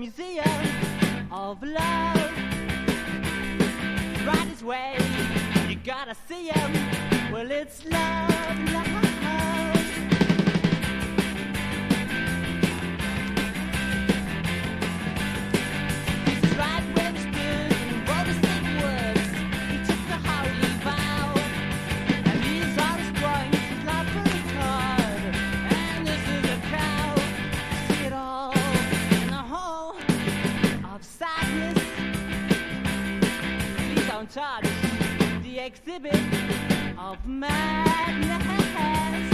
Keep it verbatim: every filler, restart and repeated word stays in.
museum of love. Right his way, you gotta see him. Well, it's love, love. He's right where he stood and wrote his big words. He took the holy vow, and these are his drawings, his library card. And this is a cow. See it all in the hole of sadness. Please don't touch the exhibit of madness.